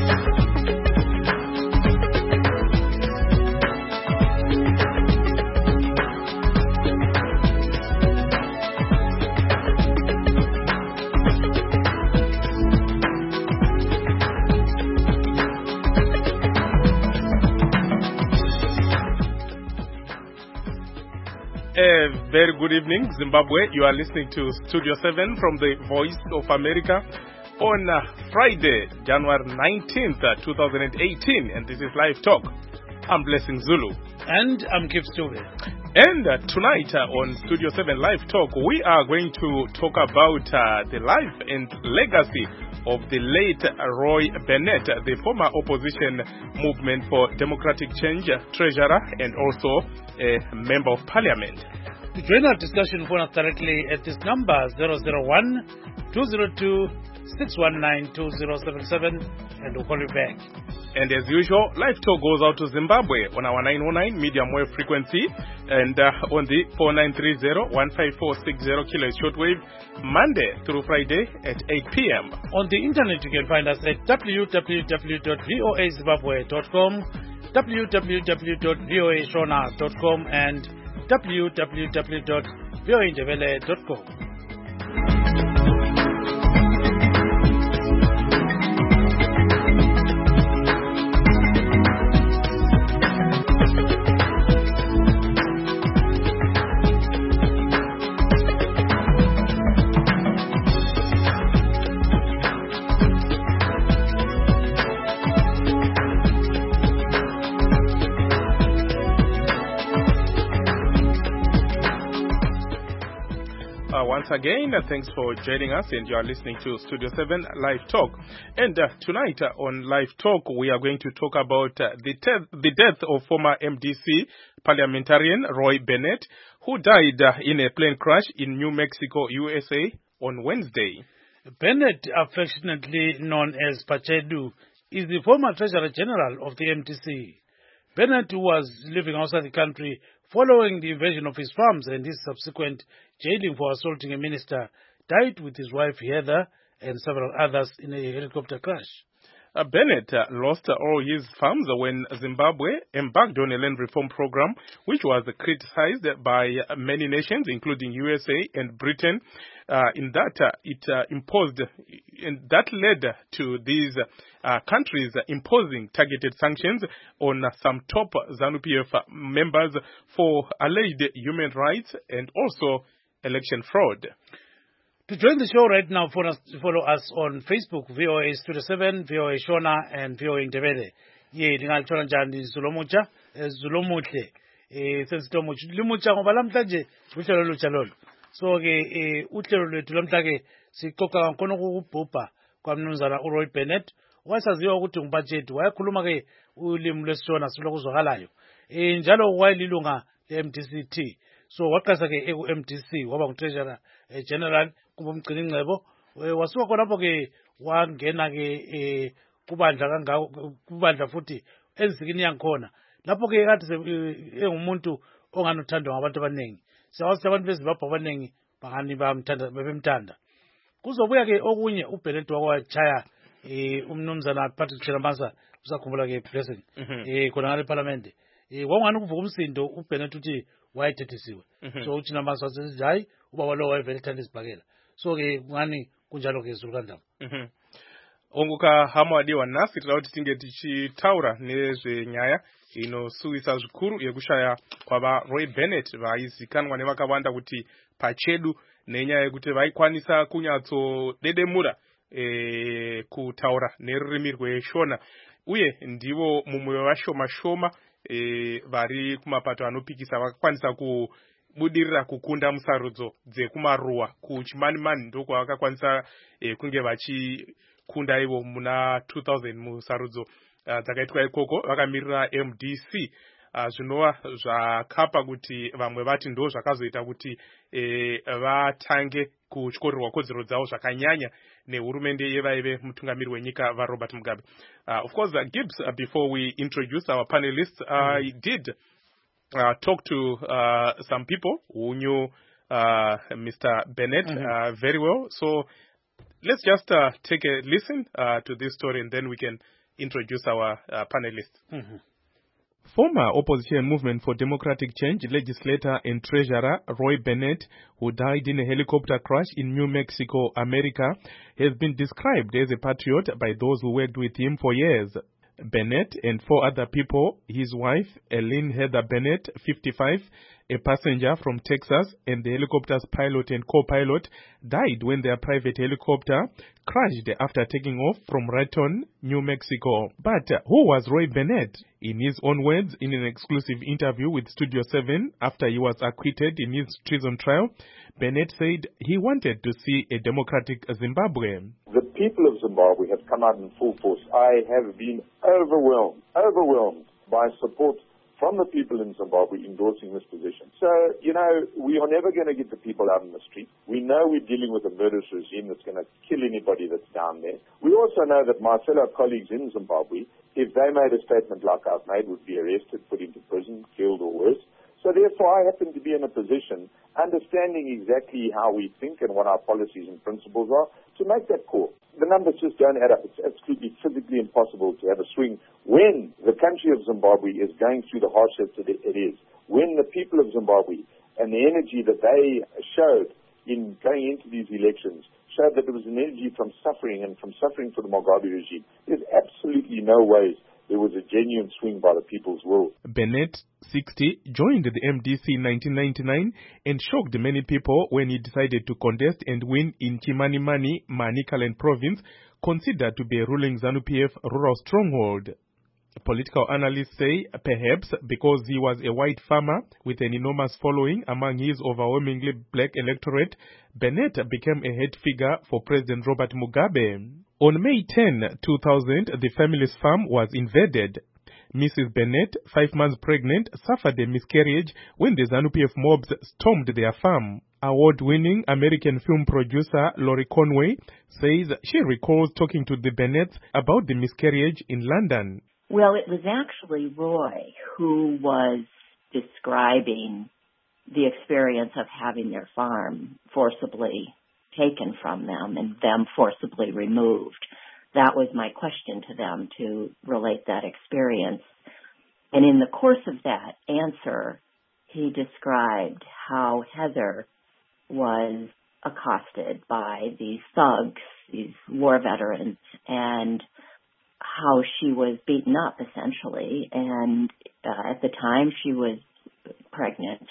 Very good evening, Zimbabwe. You are listening to Studio 7 from the Voice of America on Friday, January 19th, 2018, and this is Live Talk. I'm Blessing Zulu. And I'm Kip Stube. And tonight on Studio 7 Live Talk, we are going to talk about the life and legacy of the late Roy Bennett, the former opposition movement for democratic change treasurer and also a member of parliament. To join our discussion, phone us directly at this number 001-202-619-2077 and we'll call you back. And as usual, Live Talk goes out to Zimbabwe on our 909 medium wave frequency and on the 4930-15460 kHz shortwave, Monday through Friday at 8 p.m. On the internet, you can find us at www.voazimbabwe.com, www.voashona.com, and www.voaindebele.com. Once again, thanks for joining us, and you are listening to Studio 7 Live Talk. And tonight on Live Talk, we are going to talk about the death of former MDC parliamentarian Roy Bennett, who died in a plane crash in New Mexico, USA on Wednesday. Bennett, affectionately known as Pachedu, is the former Treasurer General of the MDC. Bennett, who was living outside the country following the invasion of his farms and his subsequent jailing for assaulting a minister, died with his wife Heather and several others in a helicopter crash. Bennett lost all his farms when Zimbabwe embarked on a land reform program, which was criticized by many nations, including USA and Britain, in that it imposed, and that led to these countries imposing targeted sanctions on some top ZANU-PF members for alleged human rights and also election fraud. To join the show right now, follow us on Facebook, VOA Studio 7, VOA Shona, and VOA Indebele. Ye, ndingathola njani Zulomucha, Zulomuhle. Sensitomucha, Limucha ngoba lamhlanje uhlelo olutsha lolu. So ke uhlelo lwethu lamhlanje siqoqa kakhulu ukubhubha kwaMnumzana uRoy Bennett. Wasaziwa ukuthi ngubudget wayekhuluma ke ulimi lwesishona silokuzwakalayo. Njalo wayelilunga leMDCT. So waqasa ke eku-MDC waba ngutreasurer general kubomgcini ngcebo wasuka khonapho ke wangena ke kubandla futhi enzikini yankhona lapho ke kade engumuntu onganothandwa ngabantu abaningi siyawazi abantu beZimbabwe abaningi bangani bemthanda kuzobuya ke okunye uBennett wakwachaya umnumzana Patrick Chilamasa usakhumbula ke Blessing khona ngale parliament wangani ukuvuka umsindo uBennett uthi wayethethisiwe so uthi namasa wasethi hayi ubaba lo wayevele ethanda izibhakela so ke ngani kunjalo ke Zulu kaNdaba onguka hamwadiwa nasi tira kuti tinge tichitaura nezvenyaya inosuwisa zvikuru yekushaya kwava Roy Bennett vaizikanwa nevakawanda kuti Pachedu nenyaya yekuti vaikwanisa kunyatsodedemura kutaura nerurimi rweshona uye ndivo mumwe wevashoma vari kumapato anopikisa vakakwanisa kubudirira kukunda musarudzo dzekumaruwa kuchimanimani ndoko vakakwanisa kunge vachikunda ivo muna 2000 musarudzo dzakaitwa ikoko vakamirira MDC zvinova zvakapa kuti vamwe vati ndo zvakazoita kuti vatange kutyorerwa kodzero dzavo zvakanyanya nehurumende yevaive mutungamiri wenyika vaRobert Mugabe. Of course, Gibbs, before we introduce our panelists, I did talk to some people who knew Mr. Bennett very well. So let's just take a listen to this story, and then we can introduce our panelists. Mm-hmm. Former Opposition Movement for Democratic Change legislator and treasurer Roy Bennett, who died in a helicopter crash in New Mexico, America, has been described as a patriot by those who worked with him for years. Bennett and 4 other people, his wife, Eileen Heather Bennett, 55, a passenger from Texas, and the helicopter's pilot and co-pilot died when their private helicopter crashed after taking off from Raton, New Mexico. But who was Roy Bennett? In his own words, in an exclusive interview with Studio 7 after he was acquitted in his treason trial, Bennett said he wanted to see a democratic Zimbabwe. The people of Zimbabwe have come out in full force. I have been overwhelmed by support from the people in Zimbabwe endorsing this position. So, we are never going to get the people out in the street. We know we're dealing with a murderous regime that's going to kill anybody that's down there. We also know that my fellow colleagues in Zimbabwe, if they made a statement like I've made, would be arrested, put into prison, killed or worse. So therefore, I happen to be in a position, understanding exactly how we think and what our policies and principles are, to make that call. The numbers just don't add up. It's absolutely physically impossible to have a swing when the country of Zimbabwe is going through the hardships that it is, when the people of Zimbabwe and the energy that they showed in going into these elections showed that there was an energy from suffering and from suffering for the Mugabe regime. There's absolutely no ways there was a genuine swing by the people's will. Bennett, 60, joined the MDC in 1999 and shocked many people when he decided to contest and win in Chimanimani, Manicaland province, considered to be a ruling ZANU-PF rural stronghold. Political analysts say perhaps because he was a white farmer with an enormous following among his overwhelmingly black electorate, Bennett became a head figure for President Robert Mugabe. On May 10, 2000, the family's farm was invaded. Mrs. Bennett, 5 months pregnant, suffered a miscarriage when the ZANU-PF mobs stormed their farm. Award-winning American film producer Laurie Conway says she recalls talking to the Bennetts about the miscarriage in London. Well, it was actually Roy who was describing the experience of having their farm forcibly taken from them and them forcibly removed. That was my question to them, to relate that experience. And in the course of that answer, he described how Heather was accosted by these thugs, these war veterans, and how she was beaten up, essentially. And at the time, she was pregnant.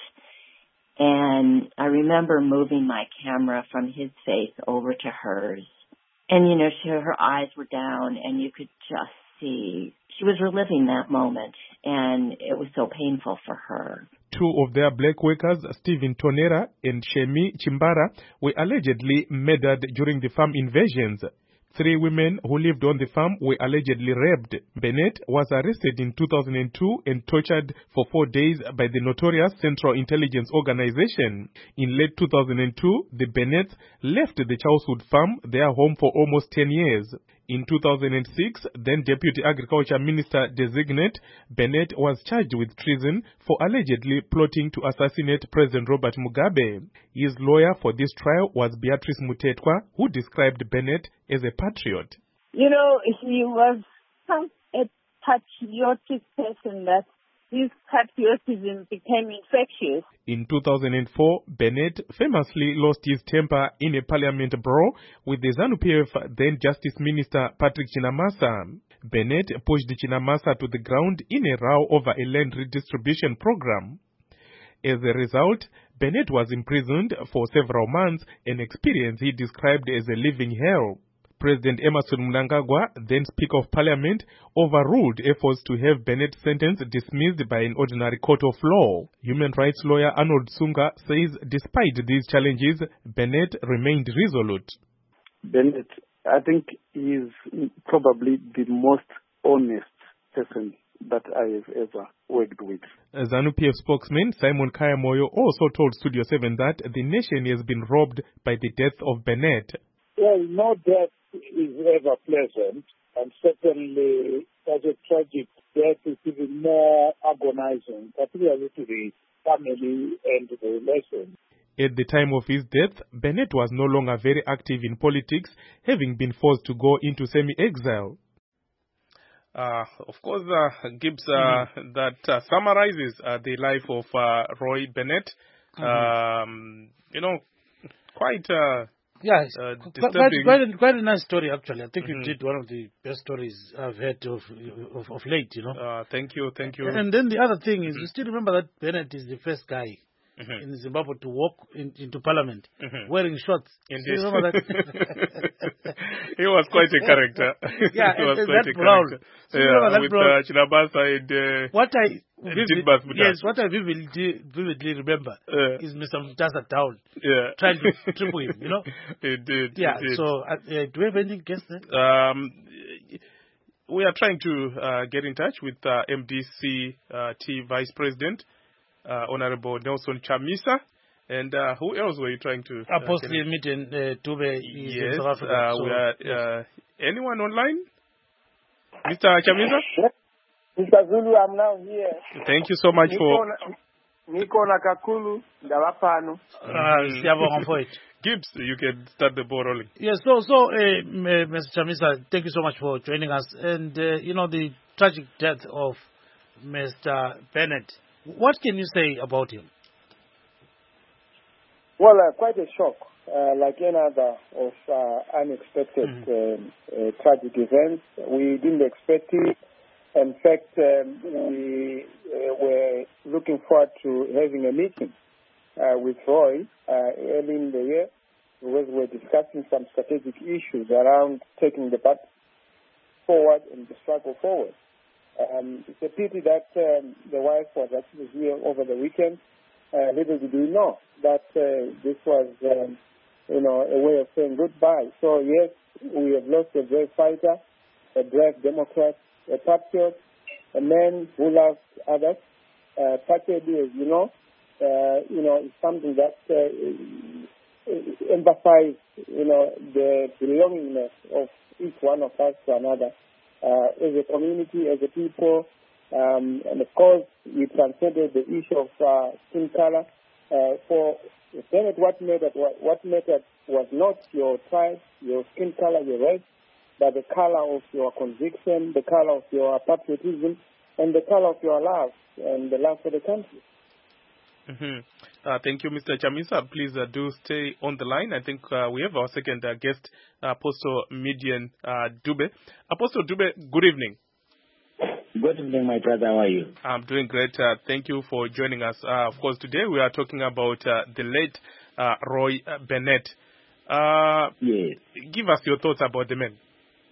And I remember moving my camera from his face over to hers. And, her eyes were down, and you could just see she was reliving that moment, and it was so painful for her. 2 of their black workers, Stephen Tonera and Shemi Chimbara, were allegedly murdered during the farm invasions. 3 women who lived on the farm were allegedly raped. Bennett was arrested in 2002 and tortured for 4 days by the notorious Central Intelligence Organization. In late 2002, the Bennetts left the Charleswood farm, their home for almost 10 years. In 2006, then Deputy Agriculture Minister designate, Bennett was charged with treason for allegedly plotting to assassinate President Robert Mugabe. His lawyer for this trial was Beatrice Mutetwa, who described Bennett as a patriot. He was a patriotic person that his patriotism became infectious. In 2004, Bennett famously lost his temper in a parliament brawl with the ZANU-PF then Justice Minister Patrick Chinamasa. Bennett pushed Chinamasa to the ground in a row over a land redistribution program. As a result, Bennett was imprisoned for several months, an experience he described as a living hell. President Emmerson Mnangagwa, then Speaker of Parliament, overruled efforts to have Bennett's sentence dismissed by an ordinary court of law. Human rights lawyer Arnold Sunga says despite these challenges, Bennett remained resolute. Bennett, I think, is probably the most honest person that I have ever worked with. ZANU-PF spokesman Simon Kayamoyo also told Studio 7 that the nation has been robbed by the death of Bennett. Well, no death is ever pleasant, and certainly such a tragic death is even more agonizing, particularly to the family and the relation. At the time of his death, Bennett was no longer very active in politics, having been forced to go into semi-exile. Of course, Gibbs, that summarizes the life of Roy Bennett. Quite disturbing. Quite a nice story, actually. I think you did one of the best stories I've heard of late, Thank you. And then the other thing is, you still remember that Bennett is the first guy in Zimbabwe to walk into parliament wearing shorts. Indeed. Remember that? He was quite a character. Yeah, he was and quite that a brown. character. That With brown. Chinabasa and What I vividly remember is Mr. Mutasa down trying to triple him, Indeed. Yeah, indeed. so do we have anything against that? We are trying to get in touch with MDC-T Vice President, Honorable Nelson Chamisa. And who else were you trying to? Apostle meeting Dube is in South Africa. We are. Anyone online? Mr. Chamisa? Mr. Zulu, I'm now here. Thank you so much for... Niko na kakulu, ndawapano. Gibbs, you can start the ball rolling. Yes, so Mr. Chamisa, thank you so much for joining us. And, the tragic death of Mr. Bennett, what can you say about him? Well, quite a shock, like any other of unexpected tragic events. We didn't expect it. In fact, we were looking forward to having a meeting with Roy early in the year, because we were discussing some strategic issues around taking the path forward and the struggle forward. It's a pity that the wife was actually here over the weekend. Little did we know that this was, a way of saying goodbye. So, yes, we have lost a brave fighter, a brave Democrat, a patriot, a man who loves others. Patriotism, as you know, is something that emphasizes, the belongingness of each one of us to another, as a community, as a people. And of course, we transcended the issue of skin color. For Bennett, what mattered was not your tribe, your skin color, your race, but the color of your conviction, the color of your patriotism, and the color of your love and the love for the country. Thank you, Mr. Chamisa. Please do stay on the line. I think we have our second guest, Apostle Midian Dube. Apostle Dube, good evening. Good evening, my brother. How are you? I'm doing great. Thank you for joining us. Of course, today we are talking about the late Roy Bennett. Yes. Give us your thoughts about the man.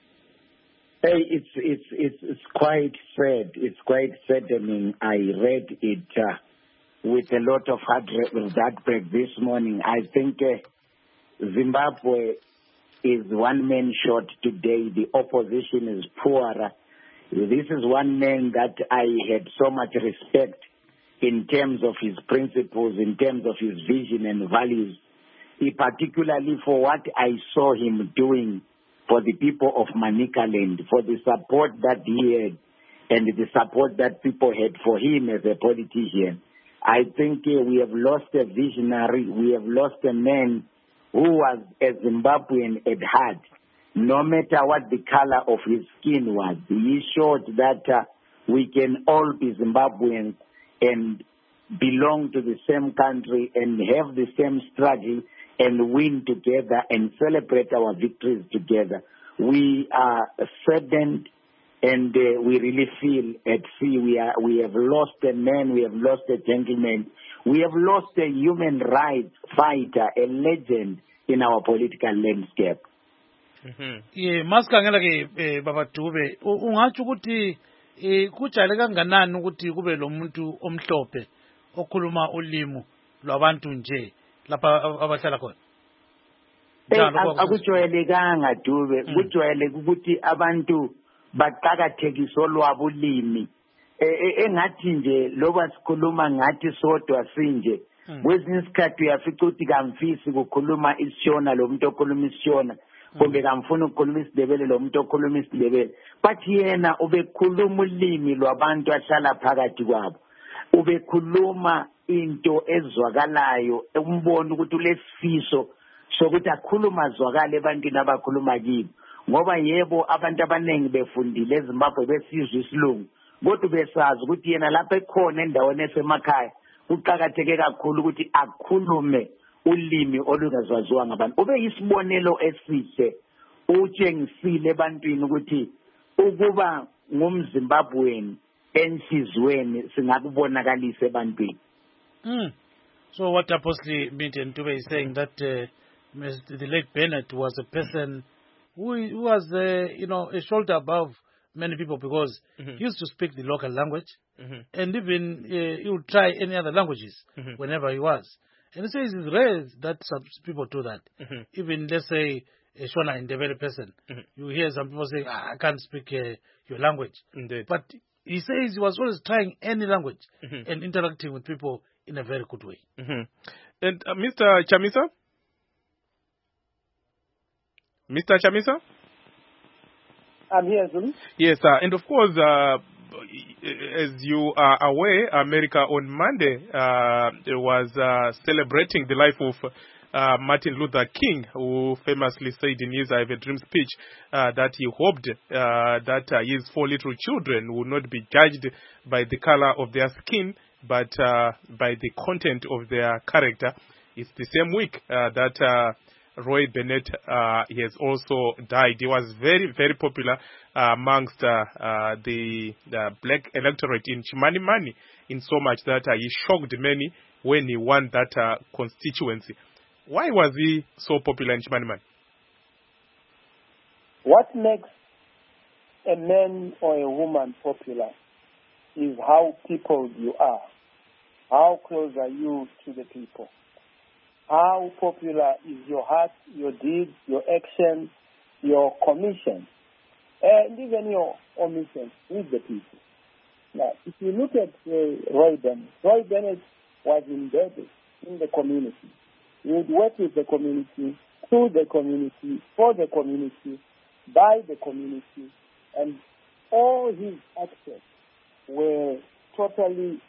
Hey, it's quite sad. It's quite saddening. I read it with a lot of heartbreak this morning. I think Zimbabwe is one man short today. The opposition is poorer. This is one man that I had so much respect in terms of his principles, in terms of his vision and values, particularly for what I saw him doing for the people of Manicaland, for the support that he had and the support that people had for him as a politician. I think we have lost a visionary. We have lost a man who was a Zimbabwean at heart. No matter what the color of his skin was, he showed that we can all be Zimbabweans and belong to the same country and have the same struggle and win together and celebrate our victories together. We are saddened and we really feel at sea we have lost a man, we have lost a gentleman, we have lost a human rights fighter, a legend in our political landscape. Masikhangela ke baba Dube ungatsho ukuthi kujale kanganani ukuthi kube lo muntu omhlophe okhuluma ulimi lwabantu nje lapha abahlala khona? Akujwayelekanga Dube, kujwayeleke ukuthi abantu baqakathekisa olwabo ulimi engathi nje loba sikhuluma ngathi sodwa sinje kwesinye isikhathi uyafica ukuthi kamfisi kukhuluma isiShona lo muntu okhuluma isiShona kumbe kamfuna ukukhuluma isiNdebele lo muntu okhuluma isiNdebele, but yena ubekhuluma ulimi lwabantu ahlala phakathi kwabo, ubekhuluma into ezwakalayo umbona ukuthi ulesifiso sokuthi akhuluma azwakale ebantwini abakhuluma kibo ngoba yebo abantu abaningi befundile eZimbabwe besizwe isilungu kodwa besazi ukuthi yena lapha ekhona endaweni esemakhaya kuqhakatheke kakhulu ukuthi akhulume ulimi olungazwaziwa ngabantu ube yisibonelo esihle utshengisile ebantwini ukuthi ukuba ngumZimbabwean enhlizweni singakubonakalisa ebantwini. So what Apostle Minton Dube is saying that the late Bennett was a person who was a shoulder above many people because he used to speak the local language and even he would try any other languages whenever he was. And he says it's rare that some people do that. Even let's say a Shona Ndebele person, you hear some people say, I can't speak your language. Indeed. But he says he was always trying any language and interacting with people in a very good way. And Mr. Chamisa? Mr. Chamisa? I'm here, Zulu. Yes, and of course, as you are aware, America on Monday was celebrating the life of Martin Luther King, who famously said in his I Have a Dream speech that he hoped that his 4 little children would not be judged by the color of their skin, but by the content of their character. It's the same week that Roy Bennett he has also died. He was very, very popular amongst the black electorate in Chimanimani in so much that he shocked many when he won that constituency. Why was he so popular in Chimanimani? What makes a man or a woman popular is how people you are. How close are you to the people? How popular is your heart, your deeds, your actions, your commission, and even your omission with the people? Now, if you look at Roy Bennett was embedded in the community. He would work with the community, through the community, for the community, by the community, and all his actions were totally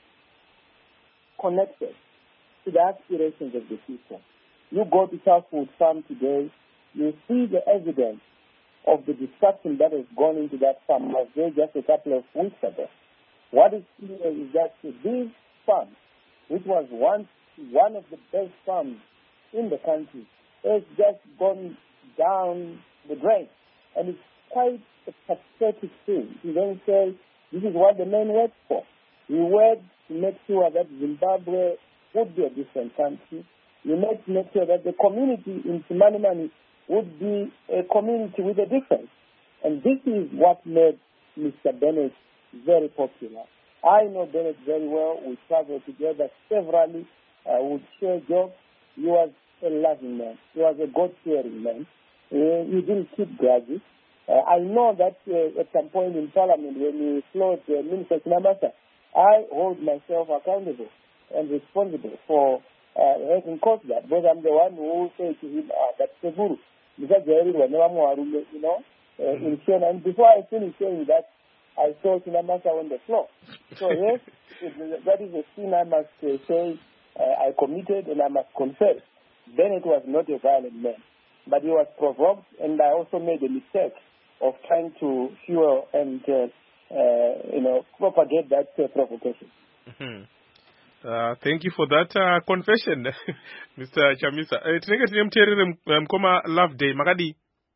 connected to the aspirations of the people. You go to Southwood Farm today, you see the evidence of the destruction that has gone into that farm. I was there just a couple of weeks ago. What is clear is that this farm, which was once one of the best farms in the country, has just gone down the drain. And it's quite a pathetic thing to then say this is what the men worked for. We worked to make sure that Zimbabwe would be a different country. We made to make sure that the community in Chimanimani would be a community with a difference. And this is what made Mr. Bennett very popular. I know Bennett very well. We traveled together severally. We would share jobs. He was a loving man. He was a God-fearing man. He didn't keep grudges. I know that at some point in Parliament when he floored Minister Sinamasa, I hold myself accountable and responsible for having caused that. Because I'm the one who said to him, that's the guru. Because you know, in China. And before I finished saying that, I saw Sinamasa on the floor. So yes, that is a sin I must say I committed and I must confess. Bennett was not a violent man, but he was provoked, and I also made a mistake of trying to fuel and propagate that provocation. Thank you for that confession, Mr. Chamisa. Tinenge tine muteereri mukoma Love Day makadi.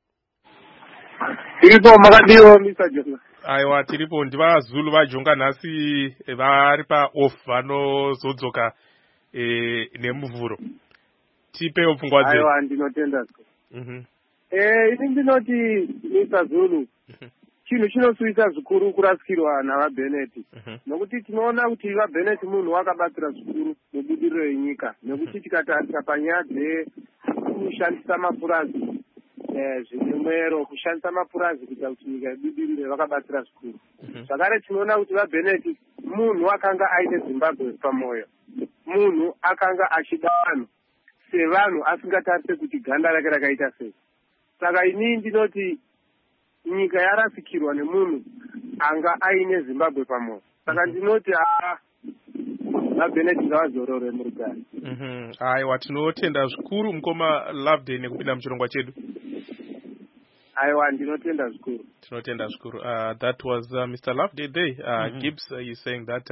Tiripo makadiwo Mr. Joshua. Aiwa tiripo ndivazulu vajonga nhasi vari paoff vanozodzoka nemuvhuro. Tipewo pfungwa dzedu. Aiwa ndinotenda. Ini ndinoti Mr. Zulu. Chinhu chinosuvisa zvikuru kurasikirwa navaBennett. Nokuti tinoona kuti vaBennett munhu wakabatsira zvikuru mubudiriro yenyika. Nokuti tikatarisa panyaya dzekushandisa mapurazi zvimwero, kushandisa mapurazi kuita kuti nyika ibudirire vakabatsira zvikuru. Zvakare tinoona kuti vaBennett munhu akanga aine Zimbabwe pamwoyo. Munhu akanga achida vanhu sevanhu asingatarise kuti ganda rake rakaita sei. Saka ini ndinoti nyika yarasikirwa nemunhu anga aine Zimbabwe pamwoyo. Saka ndinoti vaBennett ngavazorore murugare. Aiwa, tinotenda zvikuru mukoma Loveday nekupinda muchirongwa chedu. Aiwa, ndinotenda zvikuru. Tinotenda zvikuru. That was Mr. Loveday there. Gibbs is saying that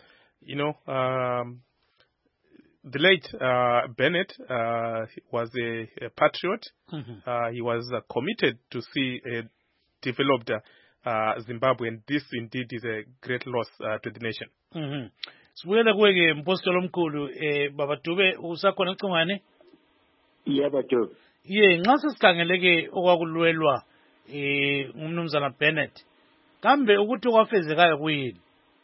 the late Bennett was a patriot. He was committed to see a developed Zimbabwe, and this indeed is a great loss to the nation. Sibuyele kuwe mpostoli omkhulu Baba Dube usakhona ecingwane? Yebo Dube. Nxa sesikhangeleke okwakulwelwa umnumzana Bennett, kambe ukuthi okwafezekayo kuyini?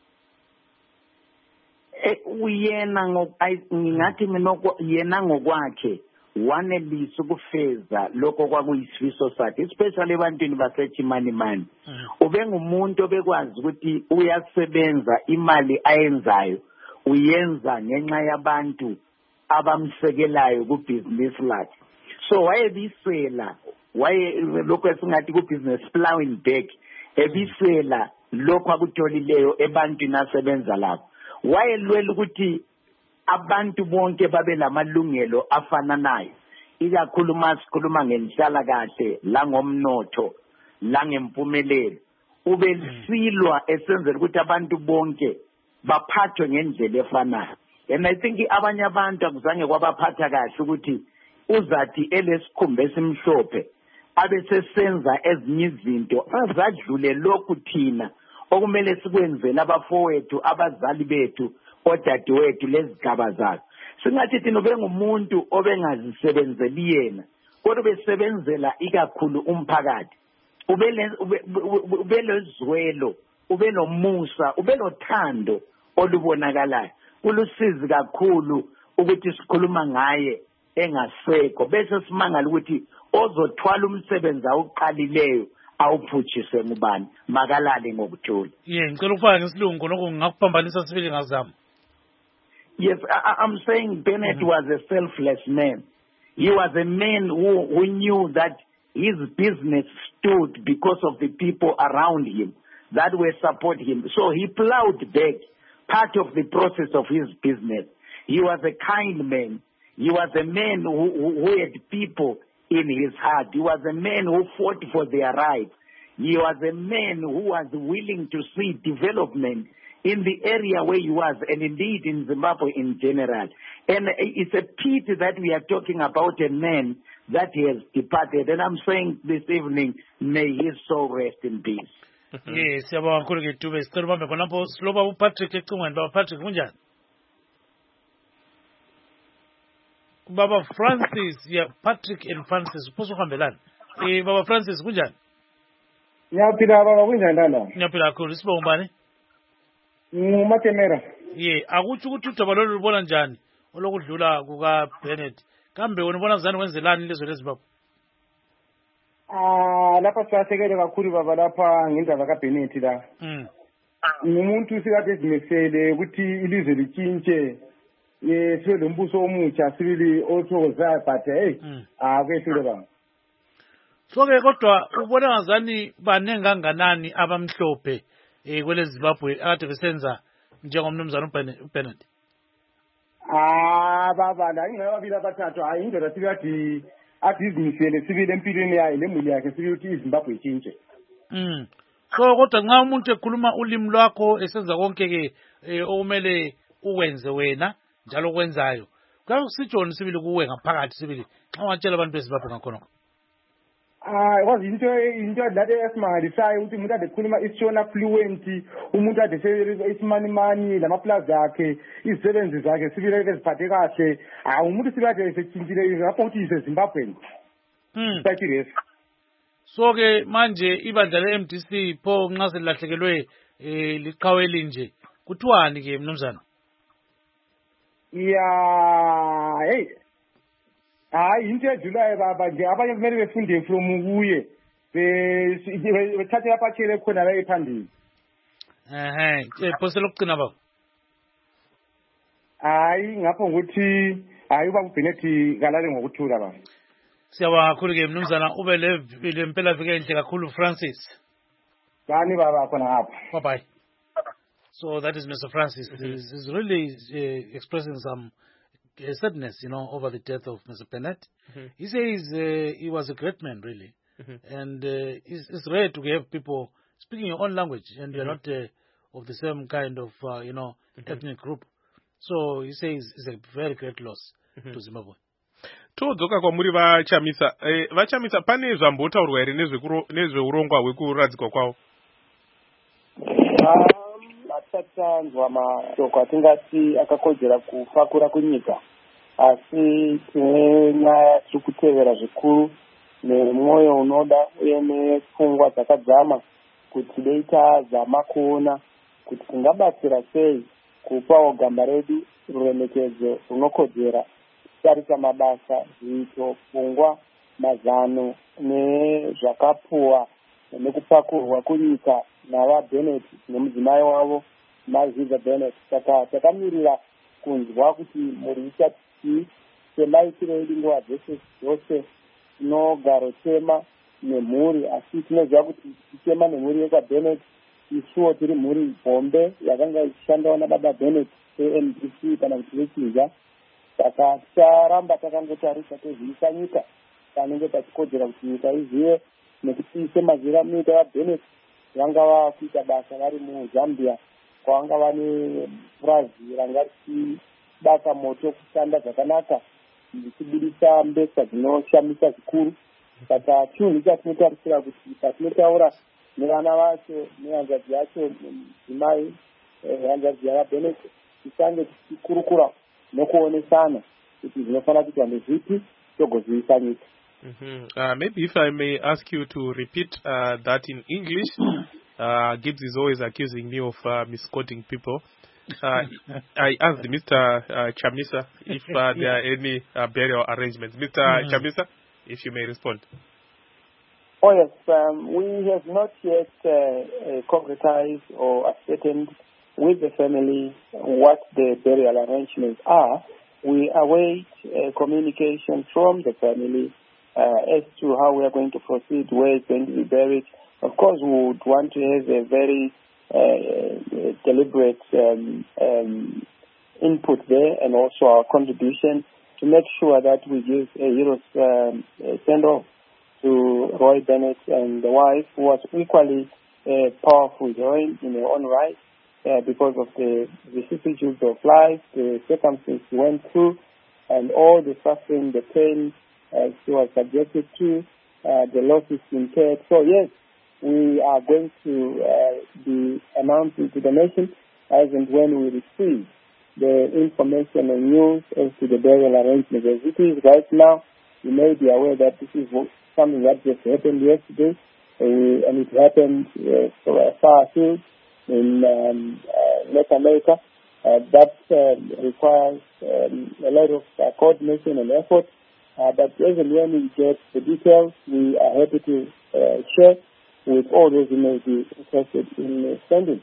Uyena ngingathi yena ngokwakhe wanelisa ukufeza lokho kwakuyisifiso sakhe, especially ebantwini baseChimanimani. Ubengumuntu obekwazi ukuthi uyasebenza, imali ayenzayo uyenza ngenxa yabantu abamsekelayo kubhizinisi lakhe. So wayebisela, lokho esingathi kubusiness plowing back, ebisela lokho akutholileyo ebantwini asebenza lapho. Wayelwela ukuthi abantu bonke babe lamalungelo afananayo, ikakhulu masikhuluma ngenhlalakahle langomnotho langempumelelo. Ubesilwa esenzela ukuthi abantu bonke baphathwe ngendlela efanayo. And I think abanye abantu akuzange kwabaphatha kahle ukuthi uzathi elesikhumba esimhlophe abesesenza ezinye izinto azadlule lokhu thina okumele sikwenzela abafowethu, abazali bethu, odadewethu lezigaba zakhe. Singathi thina ubengumuntu obengazisebenzeli yena, kodwa besebenzela ikakhulu umphakathi. Ubelezwelo, ubenomusa, ubenothando olubonakalayo. Kulusizi kakhulu ukuthi sikhuluma ngaye engasekho, bese simangala ukuthi ozothwala umsebenzi awuqalileyo awuphutshise ngubani, makalale ngokuthula. Ngicela ukufaka ngesilungu konke ngakuphambanisa sibili ngazama. Yes, I'm saying Bennett was a selfless man. He was a man who knew that his business stood because of the people around him that were supporting him. So he plowed back part of the process of his business. He was a kind man. He was a man who had people in his heart. He was a man who fought for their rights. He was a man who was willing to see development in the area where he was, and indeed in Zimbabwe in general. And it's a pity that we are talking about a man that has departed. And I'm saying this evening, may his soul rest in peace. Yes, siyabonga kakhulu ke Dube. Sicela ubambe khonapho siloba uPatrick ecingweni. Baba Patrick kunjani? Baba Francis, Patrick and Francis uphosa uhambelana. Baba Francis kunjani? Ngiyaphila baba, kunjani ndana? Ngiyaphila kakhulu. Sibonga ubani? Ngumatemera. Akutsho ukuthi udaba lolu lubona njani olokudlula kuka Bennett. Kambe wena ubona zani wenzelani ilizwe leZimbabwe? Lapha siyasekele kakhulu baba lapha ngendaba kaBennett la. Umuntu sikade ezimisele ukuthi ilizwe litshintshe. Sibe lombuso omutsha sibili othokozayo, but kwehlule baba. So-ke kodwa ubona ngazani baningi kanganani abamhlophe kwele Zimbabwe akade besenza njengomnumzana uBennett? Baba la ingababili abathathu hayi indlela sikathi izimisele sibili empilweni yayo nemuli yakhe sibili ukuthi iZimbabwe itshintshe. So kodwa nxa umuntu ekhuluma ulimi lwakho esenza konke ke okumele ukwenze wena njalo kwenzayo, kusitshoni sibili kuwe ngaphakathi sibili xa ungatshela abantu beZimbabwe ngakhona? Kwazi into lade esimangalisayo ukuthi umuntu ade ekhuluma isiShona fluent, umuntu ade isimani lamaplaza akhe, izisebenzi zakhe sibile eziphathe kahle. Umuntu sikade esetshintshile lapho ukuthi iseZimbabwe. Sakiresi. So-ke manje ibandla le-MDC pho nxa selilahlekelwe liqhawe elinje kuthiwani ke mnumzana? Hayi into edlulayo baba nje abanye kumele befunde from kuye bethathe laphathele khona la ephambili. Phose lokugcina baba. Hayi ngapho ukuthi hayi uba uBennett kalale ngokuthula baba. Siyabonga kakhulu ke mnumzana, ube le mpela vike enhle kakhulu Francis. Bani baba khona ngapha. Bye bye. So that is Mr. Francis. He's really expressing some sadness, over the death of Mr. Bennett. He says he was a great man, really. And it's rare to have people speaking your own language and you're not of the same kind of, ethnic group. So he says it's a very great loss to Zimbabwe. Todzoka kwamuri vachamisa. Vachamisa pane zvambotaurwa here nezveurongwa hwekuradzikwa kwawo? Hatisanzwa mashoko atingati akakodzera kufakura kunyika. Asi tine nyaya tiri kutevera zvikuru nemwoyo unoda uye nepfungwa dzakadzama kuti dei tazama kuona kuti tingabatsira sei kupawo gamba redu ruremekedzo runokodzera kutarisa mabasa, zviito, pfungwa, mazano nezvakapuwa nekupakurwa kunyika navaBennett nemudzimai wavo Maziza Bennett. Saka takamirira kunzwa kuti muri ichati semaitiro edu nguva dzose tinogaro tema nemhuri, asi tinoziva kuti tichema nemhuri yekwaBennett isuwo tiri mhuri hombe yakanga ichishandawo nababa Bennett NBC kana kuti vechinja. Saka ticharamba takangotarisa tozivisa nyika panenge pachikodzera kuti nyika izive nekuti semazira munyika vaBennett vanga vakuita basa vari muZambia kwavanga vane purazi ranga richibaka moto kushanda zvakanaka zvichibudisa mbesa dzinoshamisa zvikuru. Saka chinhu chatinotarisira kuti patinotaura nevana vacho nehanzvadzi yacho mudzimai hanzvadzi yavaBennett tisange tichikurukura nokuonesana kuti zvinofanira kuitwa ndezvipi togozivisa nyika. Maybe if I may ask you to repeat that in English. Gibbs is always accusing me of misquoting people. I asked Mr. Chamisa if there are any burial arrangements. Mr. Chamisa, if you may respond. Oh yes, we have not yet concretized or ascertained with the family what the burial arrangements are. We await communication from the family as to how we are going to proceed, where it's going to be buried. Of course, we would want to have a very deliberate input there and also our contribution to make sure that we give a hero's send-off to Roy Bennett and the wife, who was equally powerful heroine in her own right because of the vicissitudes of life, the circumstances she went through, and all the suffering, the pain she was subjected to, the losses incurred. So yes, we are going to be announcing to the nation as and when we receive the information and news as to the burial arrangements. As it is right now, you may be aware that this is something that just happened yesterday, and it happened far afield in North America. That requires a lot of coordination and effort. But as and when we get the details, we are happy to share with all those who may be interested in sending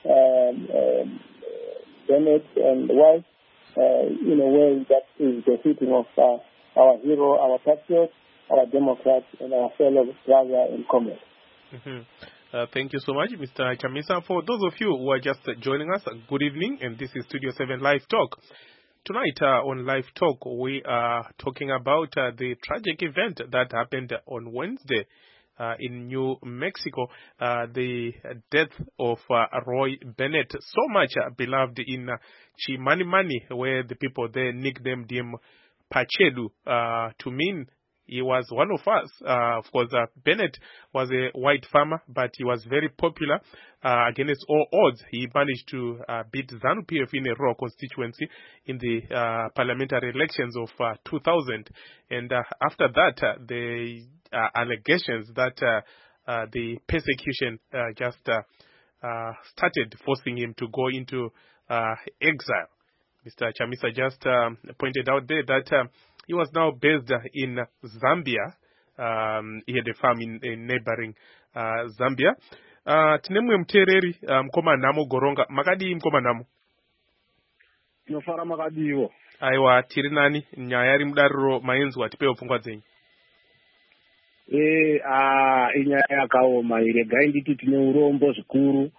Bennett and the wife in a way that is befitting of our hero, our patriot, our Democrat, and our fellow brother and comrade. Thank you so much, Mr. Chamisa. For those of you who are just joining us, good evening, and this is Studio 7 Live Talk. Tonight on Live Talk, we are talking about the tragic event that happened on Wednesday in New Mexico, the death of Roy Bennett, so much beloved in Chimanimani, where the people there nicknamed him Pachelu, to mean he was one of us. Of course, Bennett was a white farmer, but he was very popular. Against all odds, he managed to beat ZANU-PF in a raw constituency in the parliamentary elections of 2000. And after that, the allegations that the persecution just started forcing him to go into exile. Mr. Chamisa just pointed out there that he was now based in Zambia. He had a farm in neighboring Zambia. Tinemwe mtereri mkoma namo goronga. Makadi mkoma namo? Nofara makadiwo. Aiwa, tiri nani, nyayari mdariro maenzu watipeo pungwa zenyi. Inyaya yakaoma ile gainditi tine urombo zvikuru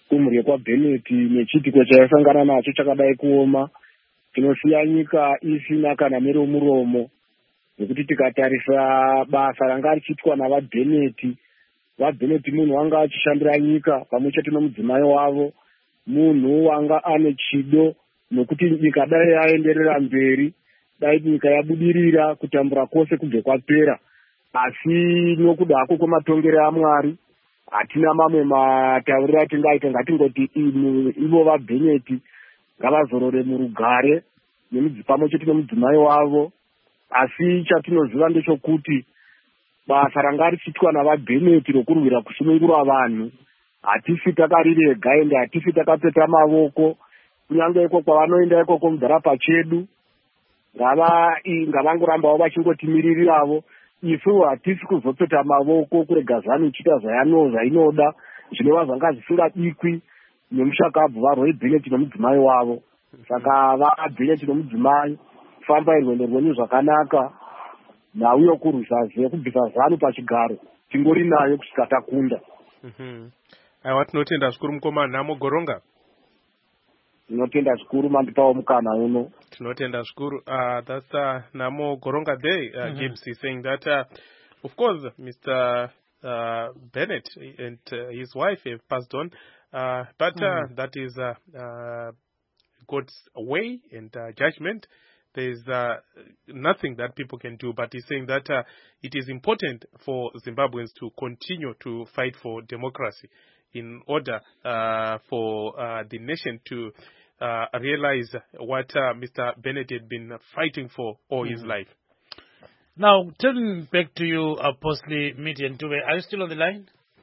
kumhuri kwaBennett nechitiko chaisangana nacho chakadai kuoma. Tinosiya nyika isina kana neromuromo, nekuti tikatarisa basa ranga richiitwa navaBennett munhu wanga achishandira nyika pamwe chete nomudzimai wavo, munhu wanga ane chido nokuti nyika dai yaenderera mberi, dai nyika yabudirira, kutambura kwose kubve kwapera. Asi nokudako kwematongero aMwari hatina mamwe matauriro atingaita, ngatingoti ivo vaBennett ngavazorore murugare pamwe chete nomudzimai wavo. Asi chatinoziva ndechokuti basa ranga richiitwa navaBennett rokurwira kusunungura vanhu hatisi takarirega ende hatisi takapeta mavoko. Kunyange iko kwavanoenda ikoko mudhorabha chedu ngavangorambawo vachingotimiriravo. Isu hatisi kuzopeta mavoko kurega ZANU ichiita zvainoda, zvinova zvanga zvisingadikwi nemushakabvu vaRoy Bennett nomudzimai wavo. Saka vaBennett nomudzimai, fambai rwendo rwenyu zvakanaka, nauyo kurwisa kubvisa ZANU pachigaro, tingori nayo kusvika takunda. Aiwa, tinotenda zvikuru mukoma Nhamo Goronga. Tinotenda zvikuru mandipawo mukana uno. Tinotenda zvikuru. That's Nhamo Goronga there, Gibbs, saying that, of course, Mr. Bennett and his wife have passed on, but that is God's way and judgment. There is nothing that people can do, but he's saying that it is important for Zimbabweans to continue to fight for democracy in order for the nation to realize what Mr. Bennett had been fighting for all his life. Now, turning back to you, Apostle Midian Dube, are you still on the line?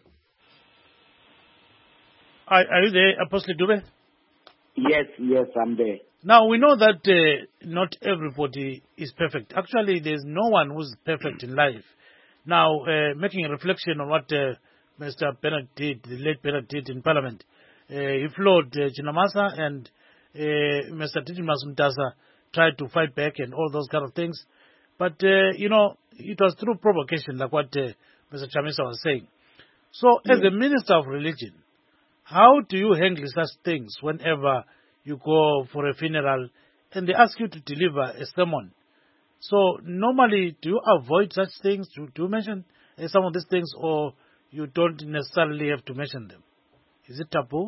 Are you there, Apostle Dube? Yes, I'm there. Now, we know that not everybody is perfect. Actually, there's no one who's perfect in life. Now, making a reflection on what Mr. Bennett did, the late Bennett did in Parliament, he floored Chinamasa and Mr. Didimas Mtasa tried to fight back and all those kind of things. But, it was through provocation, like what Mr. Chamisa was saying. So, as a minister of religion, how do you handle such things whenever you go for a funeral and they ask you to deliver a sermon? So, normally, do you avoid such things? Do you mention some of these things, or you don't necessarily have to mention them? Is it taboo?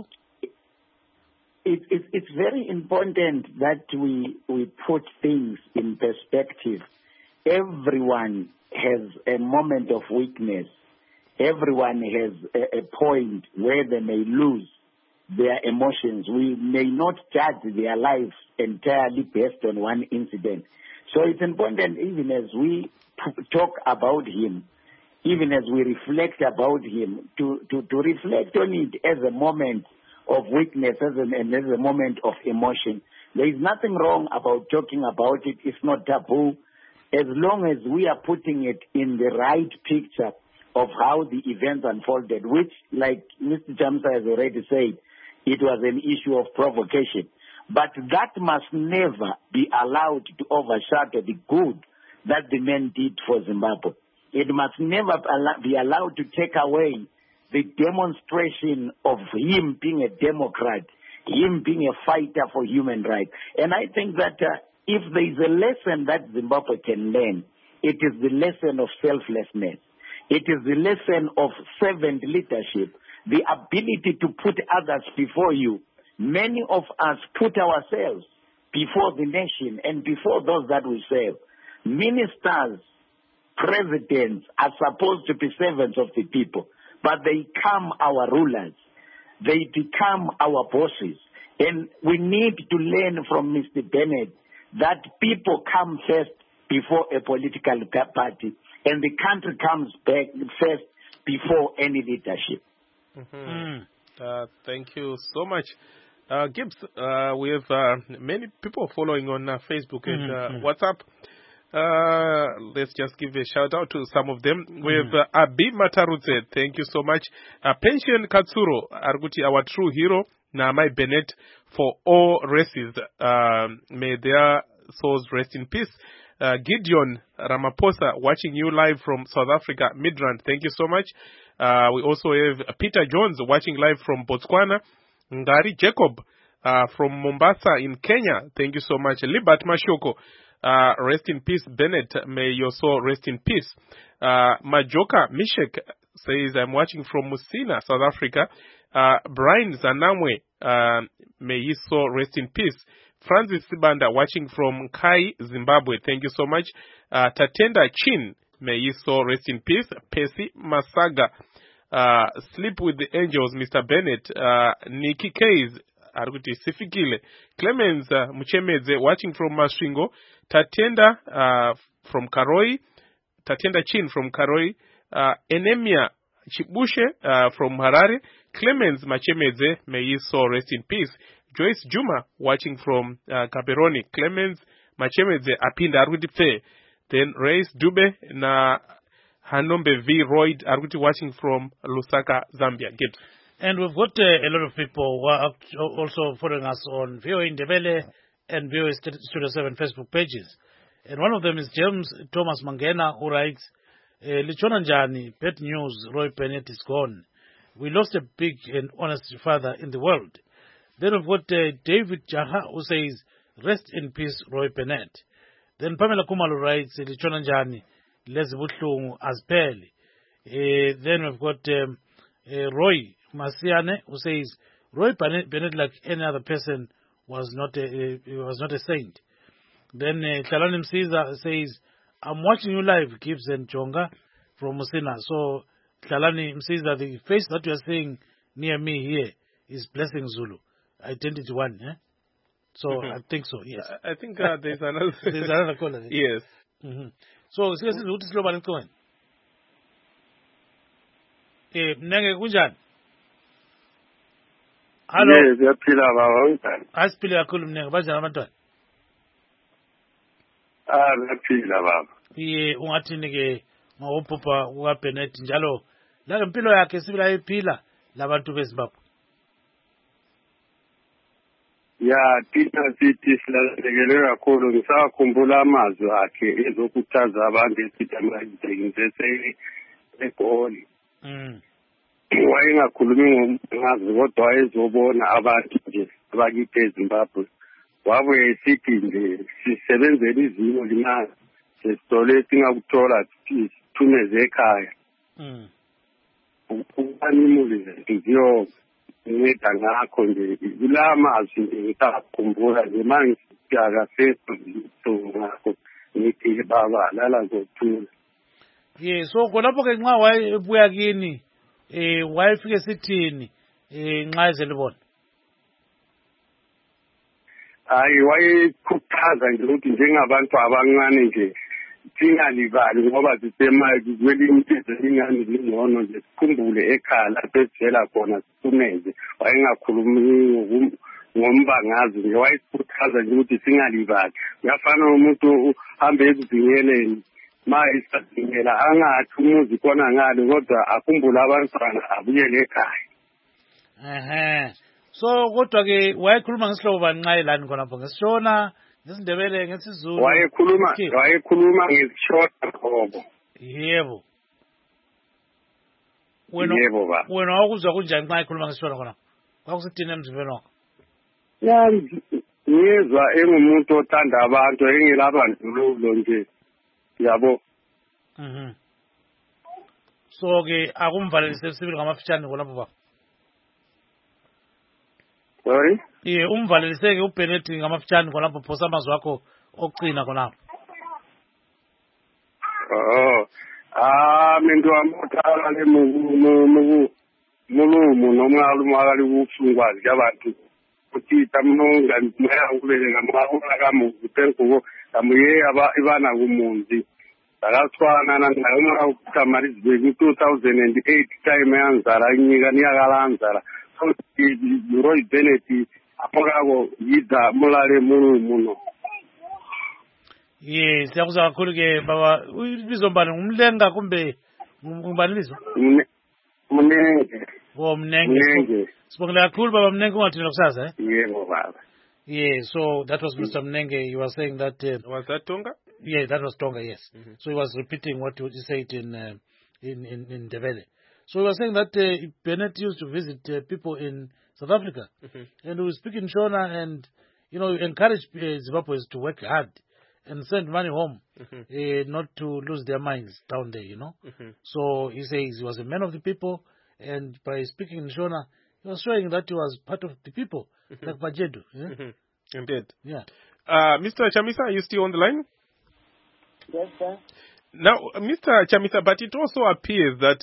It's very important that we put things in perspective. Everyone has a moment of weakness. Everyone has a point where they may lose their emotions. We may not judge their lives entirely based on one incident. So it's important, even as we talk about him, even as we reflect about him, to reflect on it as a moment of weakness and as a moment of emotion. There is nothing wrong about talking about it. It's not taboo, as long as we are putting it in the right picture of how the events unfolded, which, like Mr. Chamsa has already said, it was an issue of provocation. But that must never be allowed to overshadow the good that the men did for Zimbabwe. It must never be allowed to take away the demonstration of him being a Democrat, him being a fighter for human rights. And I think that if there is a lesson that Zimbabwe can learn, it is the lesson of selflessness. It is the lesson of servant leadership, the ability to put others before you. Many of us put ourselves before the nation and before those that we serve. Ministers, presidents are supposed to be servants of the people, but they become our rulers. They become our bosses. And we need to learn from Mr. Bennett that people come first before a political party, and the country comes back first before any leadership. Thank you so much. Gibbs, we have many people following on Facebook and WhatsApp. Let's just give a shout out to some of them. We have Abi Matarudze, thank you so much. Pension Katsuro, Arguti, our true hero, Naamai Bennett, for all races. May their souls rest in peace. Gideon Ramaphosa, watching you live from South Africa, Midrand, thank you so much. We also have Peter Jones, watching live from Botswana. Ngari Jacob from Mombasa in Kenya. Thank you so much. Libat Mashoko. Rest in peace, Bennett. May your soul rest in peace. Majoka Mishek says, I'm watching from Musina, South Africa. Brian Zanamwe, may his soul rest in peace. Francis Sibanda watching from Kai, Zimbabwe. Thank you so much. Tatenda Chin, may his soul rest in peace. Pesi Masaga, Sleep with the Angels, Mr. Bennett. Nikki Kays, Arguti Sifikile. Clemens Muchemeze watching from Mashingo. Tatenda from Karoi. Tatenda Chin from Karoi. Enemia Chibushe from Harare. Clemens Machemeze, may his soul rest in peace. Joyce Juma watching from Caperoni. Clemens Machemeze apinda Arguti Fe. Then Reis Dube na Hanombe V. Royd Arguti watching from Lusaka, Zambia. Gibbs. And we've got a lot of people who are also following us on VOA Ndebele and VOA Studio 7 Facebook pages. And one of them is James Thomas Mangena, who writes, Lichona Njani, Pet News, Roy Bennett is gone. We lost a big and honest father in the world. Then we've got David Jaha, who says, rest in peace, Roy Bennett. Then Pamela Kumalu writes, Lichona Njani, Les Butlungu Azpeli. Then we've got Roy Masiane, who says, Roy Bennett, like any other person, was not a saint. Then Tlalani Msiza says, I'm watching you live, Gibbs and Jonga from Musina. So, Tlalani Msiza, the face that you are seeing near me here is Blessing Zulu, Identity 1. Eh? So, I think so, yes. I think there's another... there's another caller. Yes. Mm-hmm. So, seriously, what is global going? Mnenge kunjani? Hello. Yes, yaphila baba. Asiphile kakhulu Mnenge, banjani abantwana? Yaphila baba. Ungathini ke ngophupa ukaBennett njalo la impilo yakhe sibila ephila labantu beZimbabwe. Ya, thina sithi silahlekele kakhulu ngisakhumbula amazwi akhe ezokuchaza abantu esithi amajekisese eGoli. Wayengakhulumi ngazi kodwa wayezobona abantu nje abakithi eZimbabwe. Wabuye esithi nje sisebenzele izimo lina sesitole singakuthola sithumeze ekhaya. Ukanimuli zethu nceda ngakho nje kula mazwi nje ngisakhumbula nje manje ngakho ngithi baba lala ngothula. So khonapho ke nxa wayebuya kini wayefike sithini nxa ezelibona? Hayi wayekhuthaza nje ukuthi njengabantu abancane nje singalibali ngoba sisemayi kwelinye izwe ingane lingcono nje sikhumbule ekhaya lapho esivela khona siphumeze. Wayengakhulumi ngombangazi nje wayekhuthaza nje ukuthi singalibali. Uyafana umuntu uhambe ekuzingeleni mayisadingela angathi umuzi khona ngale kodwa akhumbula abantwana abuyele ekhaya. So kodwa ke wayekhuluma ngesihlobo banqaye lani khonapho ngesishona ngesindebele ngesizulu wayekhuluma ngesishona qobo. Yebo. Yebo ba. Wena wakuzwa kunjani xa ekhuluma ngesishona khonapho? Kwakusithini emzimbeni wakho? Ya ngizwa engumuntu othanda abantu engelabandlululo nje. Yabo. So ke akumvalelise sibili ngamafitshane khonapho ba. Sorry? Umvaleliseke uBennett ngamafitshane khonapho phosa amazwi akho okucina khonapho. Mintu amothala le mulumu noma alumali kufungwazi yabantu ukuthi tamunonga ngaya ukubeleka mawona kamuzi penkuko kamuye ibana kumunzi akaswana nangayona ukamari zibeki 2008 time yanzara inyika niyakalanzara so Roy Bennett apakako yidza mulale muno. Yes, siyakuzwa kakhulu ke baba ubizo mbani ngumlenga kumbe ngumbanilizo? Mnenge. Mnenge. Sibongela kakhulu baba Mnenge ungathini kusasa Yebo baba. Yeah, so that was Mr. Mnenge. You were saying that was that Tonga? Yeah, that was Tonga, yes. So he was repeating what you said in Ndebele. So he was saying that Bennett used to visit people in South Africa, and he would speak in Shona and, encourage Zimbabweans to work hard and send money home, not to lose their minds down there, So he says he was a man of the people, and by speaking in Shona, he was showing that he was part of the people, like Bajedu. Yeah? Indeed. Yeah. Mr. Chamisa, are you still on the line? Yes, sir. Now, Mr. Chamisa, but it also appears that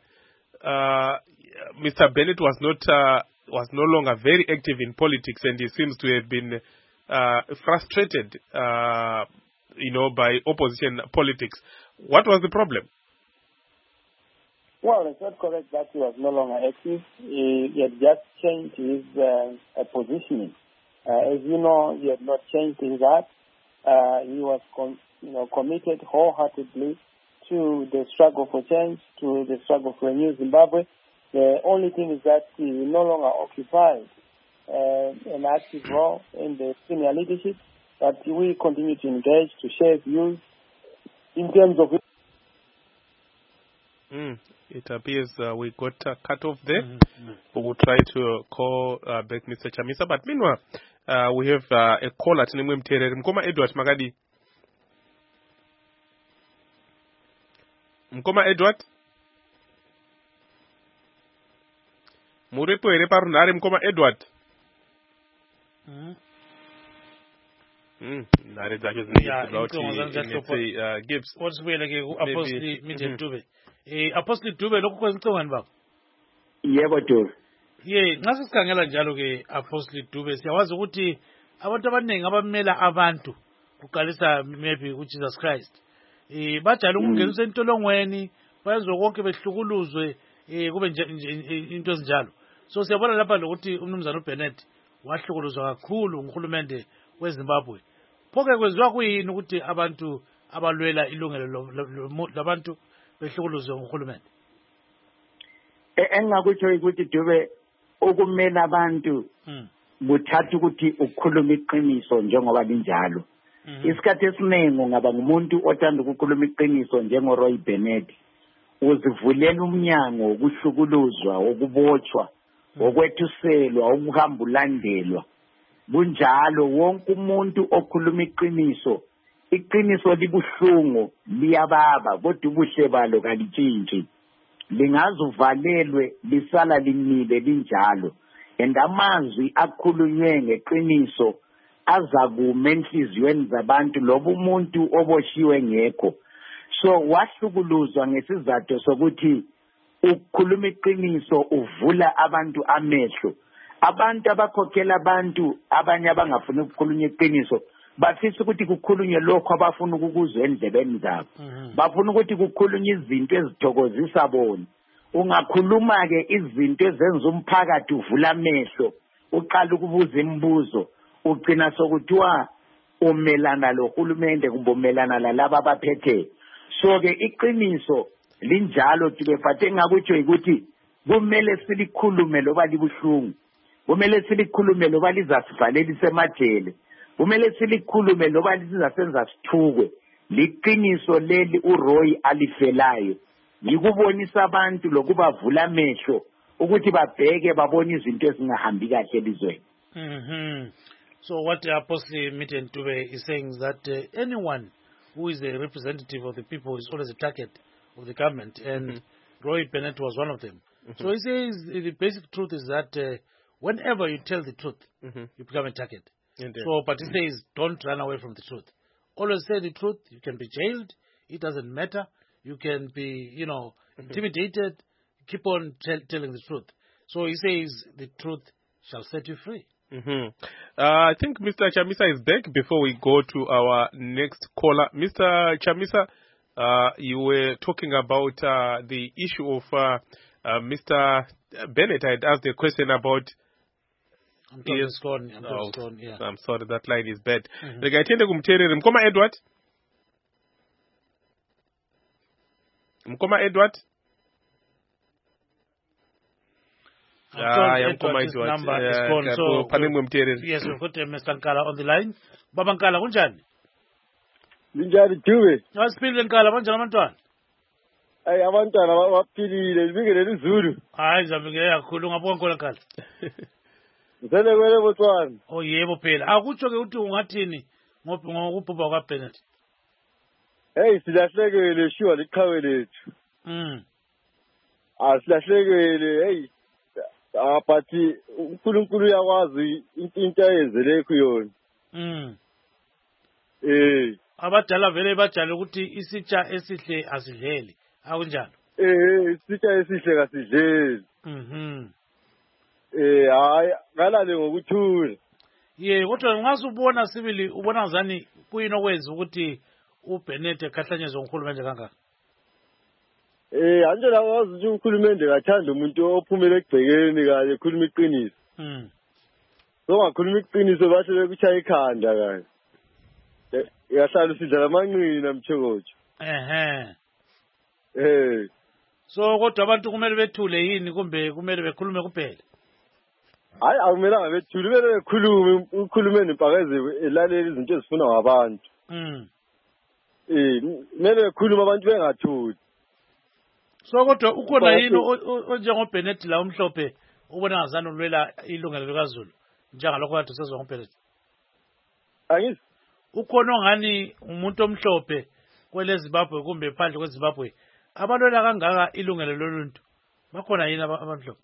Mr. Bennett was no longer very active in politics, and he seems to have been frustrated, by opposition politics. What was the problem? Well, it's not correct that he was no longer active. He had just changed his positioning. As you know, he had not changed things up. He was committed wholeheartedly to the struggle for change, to the struggle for a new Zimbabwe. The only thing is that he no longer occupies an active role in the senior leadership, but we continue to engage, to share views in terms of... It appears we got cut off there. We will try to call back Mr. Chamisa, but meanwhile, we have a call at Mkoma Edward Magadi. Mkoma Edward? Muripo ere parunare Mkoma Edward. Nare zacho Gibbs. What's we like Apostle Miten Dube? Apostle Dube lokho kwenzongani baba? Yebo Dube. Nxa sikhangela njalo ke Apostle Dube siyawazi ukuthi abantu abaningi abamela abantu kuqalisa maybe uJesus Christ. Bajala ukungenisa entolongweni bayenza konke behlukuluzwe kube nje into ezinjalo. So siyabona lapha lokuthi umnumzana uBennett wahlukuluzwa kakhulu nguhulumende weZimbabwe. Phoke kwenziwa kuyini ukuthi abantu abalwela ilungelo labantu behlukuluzwe nguhulumende? Engakutsho ukuthi Dube ukumela abantu kuthatha ukuthi ukukhuluma iqiniso njengoba linjalo. Isikhathi esiningi ungaba ngumuntu othanda ukukhuluma iqiniso njengoRoy Bennett, uzivulela umnyango wokuhlukuluzwa, ukubotshwa, okwethuselwa, ukuhamba ulandelwa. Kunjalo wonke umuntu okhuluma iqiniso libuhlungu, liyababa, kodwa ubuhle balo kalitshintshi. Lingazuvalelwe lisala limile linjalo. And amazwi akhulunywe ngeqiniso azakuma enhliziyweni zabantu loba umuntu oboshiwe ngekho. So wahlukuluzwa ngesizathu sokuthi ukukhuluma iqiniso uvula abantu amehlo. Abantu abakhokhela abantu abanye abangafuni ukukhulunywa iqiniso bafisa ukuthi kukhulunywe lokho abafuna ukukuzwa endlebeni zabo. Bafuna ukuthi kukhulunywe izinto ezithokozisa bona. Ungakhuluma ke izinto ezenza umphakathi uvula amehlo, uqala ukubuza imibuzo, ugcina sokuthiwa umelana lohulumende kumbe umelana lalabo abaphethe. So ke iqiniso linjalo tibefathe ngakutsho ukuthi kumele silikhulume loba libuhlungu. Kumele silikhulume loba lizasivalelisa emajele. Kumele silikhulume loba lizasenza sithukwe. Liqiniso leli uRoy alifelayo. Yikubonisa abantu lokubavula amehlo ukuthi babheke babone izinto ezingahambi kahle elizweni. So what Apostle Miten Dube is saying is that anyone who is a representative of the people is always a target of the government, and Roy Bennett was one of them. So he says the basic truth is that whenever you tell the truth, you become a target. So, but he says don't run away from the truth. Always say the truth. You can be jailed. It doesn't matter. You can be, intimidated. Keep on telling the truth. So he says the truth shall set you free. I think Mr. Chamisa is back before we go to our next caller. Mr. Chamisa, you were talking about the issue of Mr. Bennett. I had asked a question about... I'm sorry, that line is bad. Mkoma Edward? Mkoma Edward? Number is gone. So, yes, we've got Mr. Nkala on the line. Baba Nkala, kunjani? Njani Dube? Nasipile Nkala, banjani abantwana? Hayi abantwana baphilile libingelele izulu. Hayi zabingelela kakhulu ngabona khona khala. Ngisenekwele Botswana. Oh yebo phela. Akutsho ke uthi ungathini ngokubhubha kwaBennett. Hey silahlekele shiwa liqhawe lethu. Asilahlekele hey. But uNkulunkulu uyakwazi into ayenzele kuyona. Abadala vele bajale ukuthi isitsha esihle asidleli. Akunjalo. Isitsha esihle kasidleli. Hayi ngalale ngokuthula. Kodwa ungasubona sibili ubona ngazani kuyini okwenza ukuthi uBennett ekhahlanyezwe nguhulumende kangaka. Anje la wazi ukuthi ukhulumende kathanda umuntu ophumela egcekeni kanye ekhuluma iqiniso. So ngakhuluma iqiniso basho bekuchaya ikhanda kanye. Yahlala usidlala amanqina mtshokotsho. So kodwa abantu kumele bethule yini kumbe kumele bekhulume kuphela? Hayi akumelanga bethule kumele bekhulume ukhulumeni impakeze elaleli izinto ezifuna ngabantu. Kumele bekhulume abantu bengathuli. So kodwa ukhona yini onjengoBennett la umhlophe ubona ngazani ulwela ilungelo likaZulu njengalokho kade sezwa ngoBennett? Angithi ukhona ongani umuntu omhlophe kwele Zimbabwe kumbe phandle kweZimbabwe abalwela kangaka ilungelo loluntu bakhona yini abamhlophe?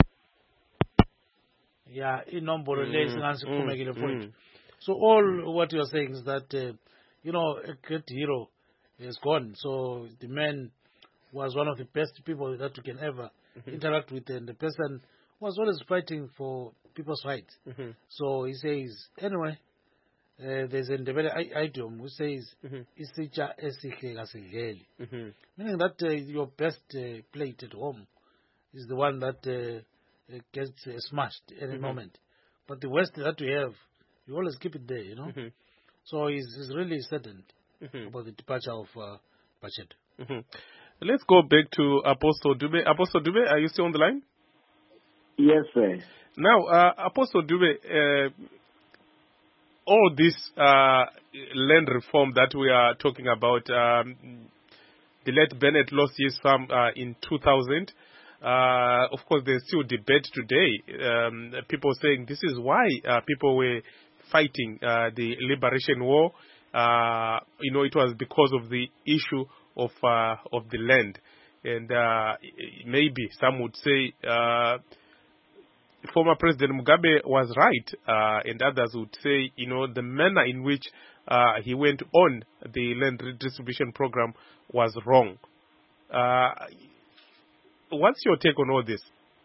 Inombolo le singansikhumekile mfowethu. So all what you are saying is that a great hero is gone. So the man was one of the best people that you can ever interact with, and the person was always fighting for people's rights. So he says, anyway, there's an idiom who says, "Isitsha esihle kasidleli," meaning that your best plate at home is the one that gets smashed any moment. But the worst that you have, you always keep it there, So he's really saddened about the departure of Bachedo. Let's go back to Apostle Dube. Apostle Dube, are you still on the line? Yes, sir. Now, Apostle Dube, all this land reform that we are talking about, the late Bennett lost his farm in 2000. Of course, there's still debate today. People saying this is why people were fighting the liberation war. It was because of the issue of the land, and maybe some would say former President Mugabe was right, and others would say the manner in which he went on the land redistribution program was wrong. What's your take on all this?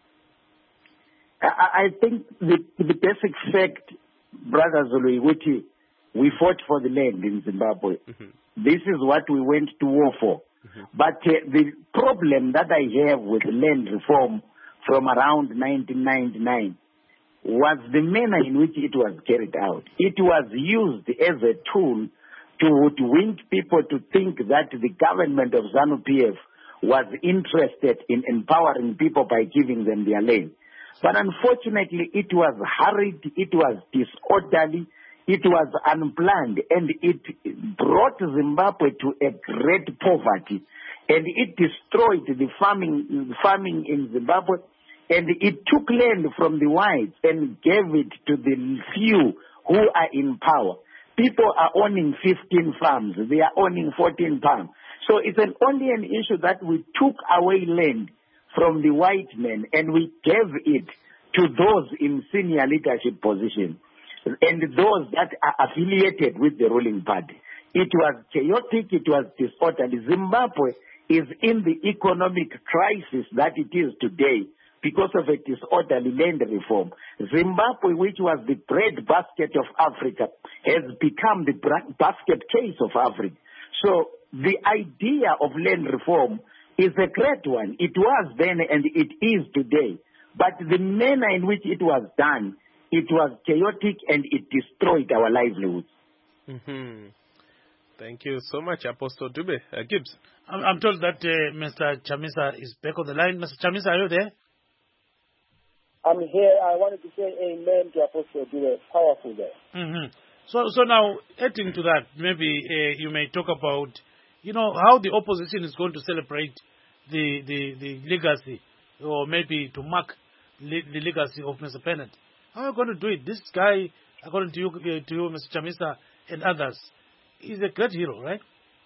I think the basic fact, Brother Zulu, which we fought for the land in Zimbabwe. This is what we went to war for. But the problem that I have with land reform from around 1999 was the manner in which it was carried out. It was used as a tool to hoodwink people to think that the government of ZANU-PF was interested in empowering people by giving them their land. But unfortunately, it was hurried, it was disorderly, it was unplanned, and it brought Zimbabwe to a great poverty, and it destroyed the farming in Zimbabwe, and it took land from the whites and gave it to the few who are in power. People are owning 15 farms, they are owning 14 farms. So it's only an issue that we took away land from the white men and we gave it to those in senior leadership positions and those that are affiliated with the ruling party. It was chaotic, it was disorderly. Zimbabwe is in the economic crisis that it is today because of a disorderly land reform. Zimbabwe, which was the bread basket of Africa, has become the basket case of Africa. So the idea of land reform is a great one. It was then and it is today. But the manner in which it was done, it was chaotic and it destroyed our livelihoods. Thank you so much, Apostle Dube. Gibbs. I'm told that Mr. Chamisa is back on the line. Mr. Chamisa, are you there? I'm here. I wanted to say amen to Apostle Dube. Powerful there. So now, adding to that, maybe you may talk about, how the opposition is going to celebrate the legacy, or maybe to mark the legacy of Mr. Bennett. How are you going to do it? This guy, according to you, Mr. Chamisa, and others, is a great hero, right?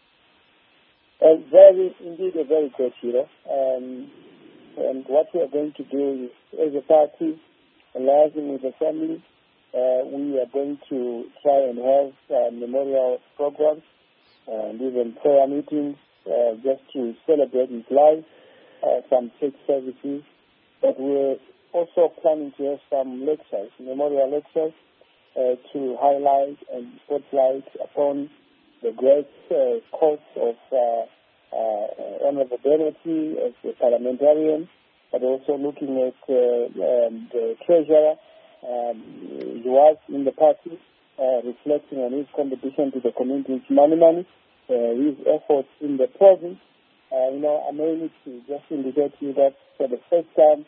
Indeed a very great hero. And what we are going to do is, as a party, liaising with the family, we are going to try and have memorial programs and even prayer meetings just to celebrate his life, some church services. But we're also planning to have some lectures, memorial lectures, to highlight and spotlight upon the great cause of Honorable Bennett as a parliamentarian, but also looking at the treasurer. He was in the party, reflecting on his contribution to the community's money, his efforts in the province. I may need to just indicate to you that for the first time,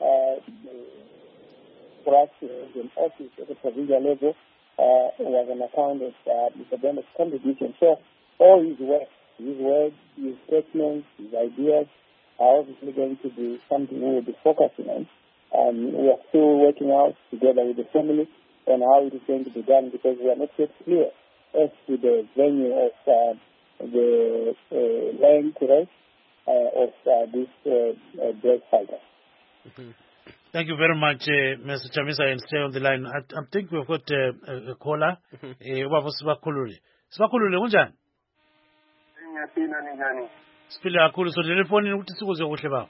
for us in office at the provincial level, was an account of Mr. Bennett's contribution. So all his work, his statements, his ideas are obviously going to be something we will be focusing on. We are still working out together with the family on how it is going to be done, because we are not yet clear as to the venue of the land race of this bird fighter. Thank you very much, Mr. Chamisa, and stay on the line. I think we've got a caller. Sibakhulule. Sibakhulule, unjani? Ngiyaphila ninjani? Siphila kakhulu, so telephone ukuthi sikuze kuhle baba.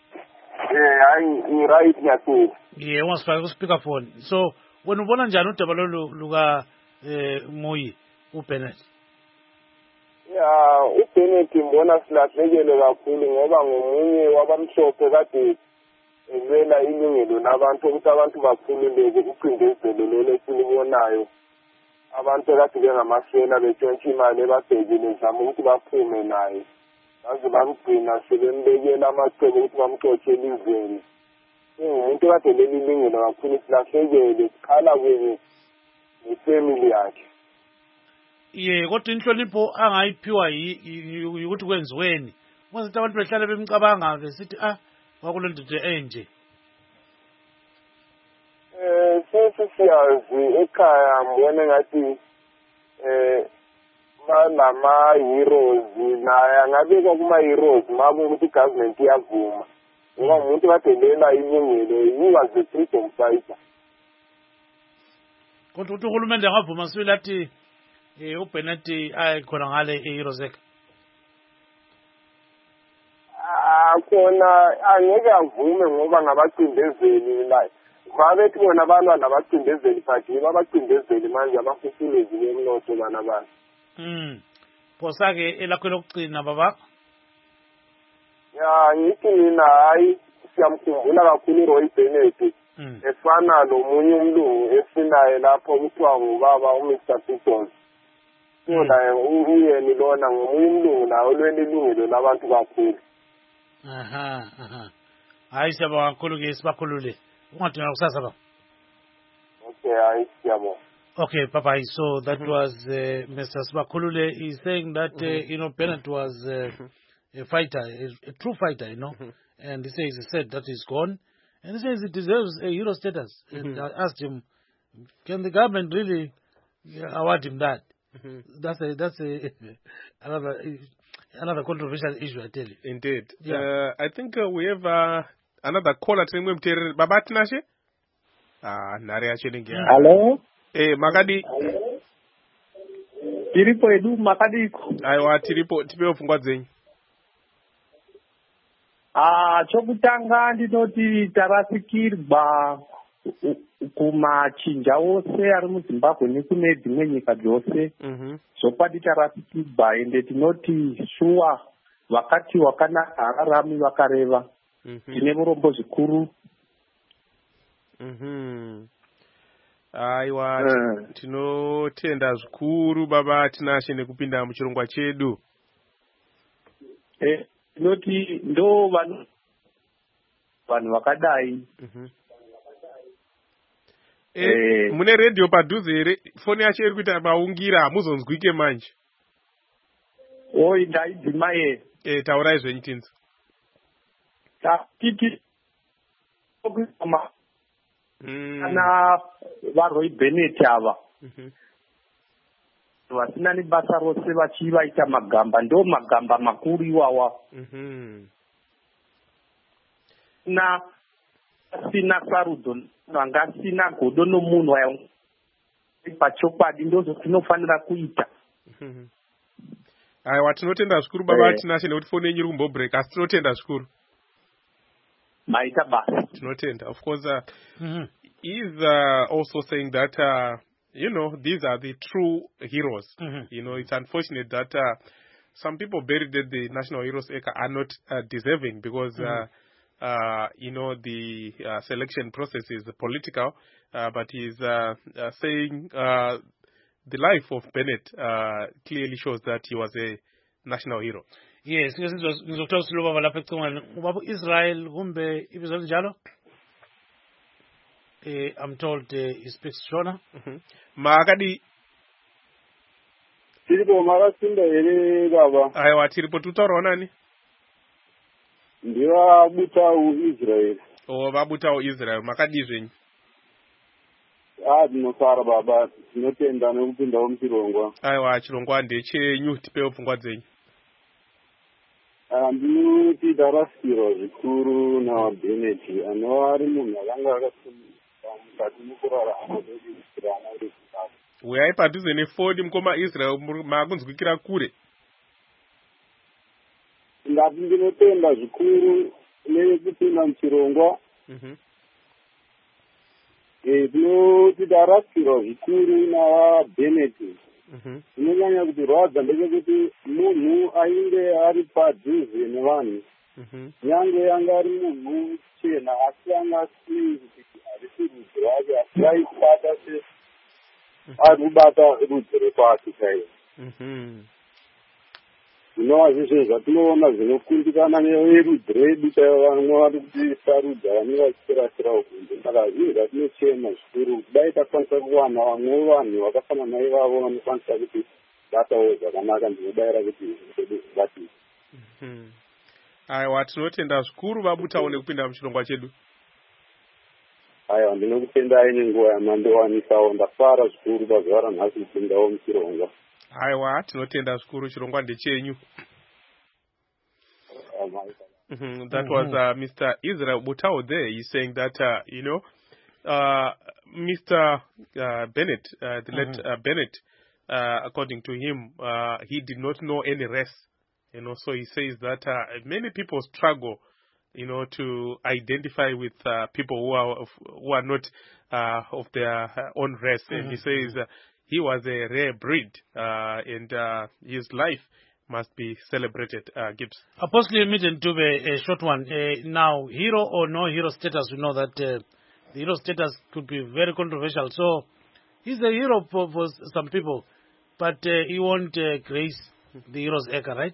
Hayi right ngiyaphila. Yeah, wasifaka ku speakerphone. So wena ubona njani udaba luka Moyi uBennett? uBennett ngibona silahlekele kakhulu ngoba ngomunye wabamhlophe kade evela ilungelo nabantu ukuthi abantu bakhululeke ucindezelo lelo esilibonayo. Abantu kade bengamasela betshontsha imali ebabhekile zama ukuthi baphume naye. Baze bamgcina sebembekela amacebo ukuthi bamxotshe elizweni. Umuntu kade lelilungelo kakhulu silahlekele siqala kwenye ifamily yakhe. Yeah, kodwa inhlonipho angayiphiwa ukuthi kwenziweni. Manje abantu behlala bemcabanga besithi wakule ndoda enje. Siyazi ekhaya mbone ngathi banama heroes naye angabekwa kuma heroes mabe ukuthi government iyavuma. Ngoba umuntu kadelela ilungelo, he was a freedom fighter. Kodwa uhulumende angavuma sibili athi uBennett ayikhona ngale heroes ekhe. Khona angeke avume ngoba ngabacindezeli la babethi bona abantu nabacindezeli phathi babacindezeli manje abafusulezi bemnotho bana bani. Phosa ke elakho lokugcina baba. Ngithi mina hayi siyamkhumbula kakhulu Roy Bennett efana nomunye umlungu esinaye lapho kuthiwa ngubaba uMr Pitos. Kodwa uyeni lona ngomunye umlungu nawe olweni ilungelo labantu kakhulu. Hayi siyabonga kakhulu ke Sibakhulule. Ungadinga kusasa baba. Okay, hayi siyabonga. Okay, bye-bye. So that was Mr. Sibakhulule. He's saying that, Bennett was a fighter, a true fighter, and he said that he's gone. And he says he deserves a hero status. And I asked him, can the government really award him that? That's another controversial issue, I tell you. Indeed. Yeah. I think we have another caller. Baba Tinashe? Nari Achilingi. Hello? Makadi. Tiripo edu Makadi. Aiwa tiripo tipe ofungwa zenyu. Chokutanga ndinoti tarasikirwa kumachinja ose ari muZimbabwe nekune dzimwe nyika dzose. Zopati tarasikirwa ende tinoti shuwa vakati wakanaka hararami vakareva. Tine urombo zvikuru. Aiwa tinotenda zvikuru baba Tinashe nekupinda muchirongwa chedu. Tinoti ndo vanhu vakadai. Mune radio padhuze here, foni yacho iri kuita maungira hamuzonzwike manje. Ndaidzima ye. Taurai zvenyu tinzo. titi kana vaRoy Bennett ava vasina nebasa rose vachivaita magamba ndo magamba makuru iwawa na sina sarudzo vanga sina godo nomunhu wayo pachokwadi ndozvo tinofanira kuita. Aiwa, tinotenda zvikuru baba tinashe nekuti foni yenyu iri kumbobreak asi tinotenda zvikuru. Maita basa. Tinotenda. Of course, he's also saying that, these are the true heroes. It's unfortunate that some people buried at the National Heroes Acre are not deserving because, the selection process is political, but he's saying the life of Bennett clearly shows that he was a national hero. Yes, ngizokuthola ubaba lapha ecingweni ubaba Israel kumbe ibizo linjalo. I'm told he speaks Shona. Makadi tiripo makasinda here baba. Aiwa, tiripo tutaura nani? Ndiva butawo Israel. Vabutawo Israel, makadi zvenyu? Ndinosara baba, tinotenda nekupindawo muchirongwa. Aiwa, chirongwa ndechenyu, tipewo pfungwa dzenyu. Ndinoti ndarasikirwa zvikuru naBennett anova ari munhu akanga akasimba mukati mukurarama kweIsrael ari kutatu. Uyai padhuze nefoni mukoma Israel makunzwikira kure. Ndati ndinotenda zvikuru nekupinda muchirongwa. Tinoti ndarasikirwa zvikuru naBennett. Inonyanya kuti rwadza ndechekuti munhu ainge ari padhuze nevanhu nyange yanga ari munhu chena asi anga asii kuti harisi rudzi rwake asi aibata ari kubata rudzi rekwake chaivo. Zvinova zvizvo zvatinoona zvinokundikana nerudzi redu chaivo vamwe vari kuisa rudzi vanenge vachipera kunze. Saka zvinhu zvatinochema zvikuru kudai takwanisa kuwana vamwe vanhu vakafanana naivavo vanokwanisa kuti batawo zvakanaka ndinobayira kuti zvatii. Aiwa, tinotenda zvikuru vabutawo nekupinda muchirongwa chedu. Aiwa, ndinokutendai nenguva yamandowanisawo. Ndafara zvikuru pazuva ranhasi kupindawo muchirongwa. Aiwa, tinotenda zvikuru, chirongwa ndechenyu. That was Mr. Israel Butawo there. He's saying that, Mr. Bennett, the late Bennett, according to him, he did not know any race. So he says that many people struggle, to identify with people who are not of their own race. And he says he was a rare breed, and his life must be celebrated. Gibbs. Apostle Midden to a short one. Now, hero or no hero status, we know that the hero status could be very controversial. So he's a hero for some people, but he won't grace the Heroes Acre, right?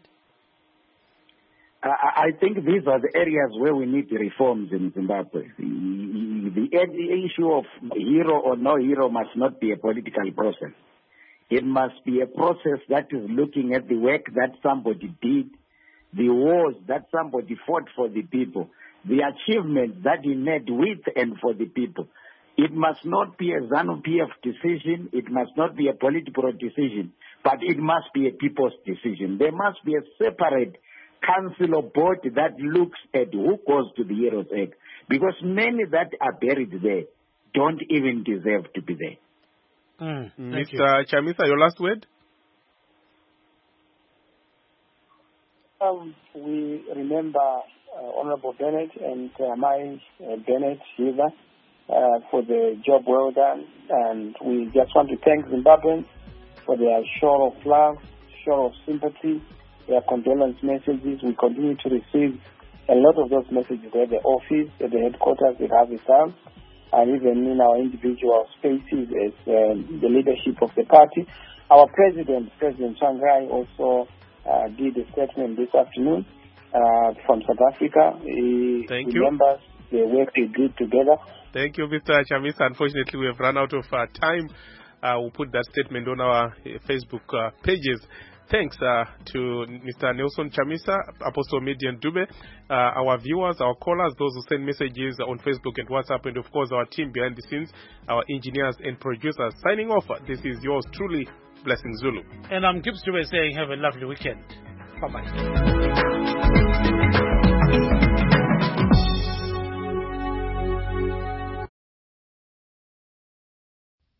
I think these are the areas where we need reforms in Zimbabwe. The issue of hero or no hero must not be a political process. It must be a process that is looking at the work that somebody did, the wars that somebody fought for the people, the achievements that he made with and for the people. It must not be a ZANU-PF decision. It must not be a political decision, but it must be a people's decision. There must be a separate council or board that looks at who goes to the Heroes Acre, because many that are buried there don't even deserve to be there. Mr. Chamisa, your last word? We remember Honorable Bennett and Mai Bennett Shiva for the job well done, and we just want to thank Zimbabweans for their show of love, show of sympathy, their condolence messages. We continue to receive a lot of those messages at the office, at the headquarters at Harvey Town, and even in our individual spaces as the leadership of the party. Our President Tsvangirai, also did a statement this afternoon from South Africa. He remembers the work they did together. Thank you, Mr. Chamisa. Unfortunately, we have run out of time. We'll put that statement on our Facebook pages. Thanks to Mr. Nelson Chamisa, Apostle Median Dube, our viewers, our callers, those who send messages on Facebook and WhatsApp, and of course our team behind the scenes, our engineers and producers. Signing off, this is yours truly, Blessing Zulu. And I'm Gibbs Dube saying have a lovely weekend. Bye-bye.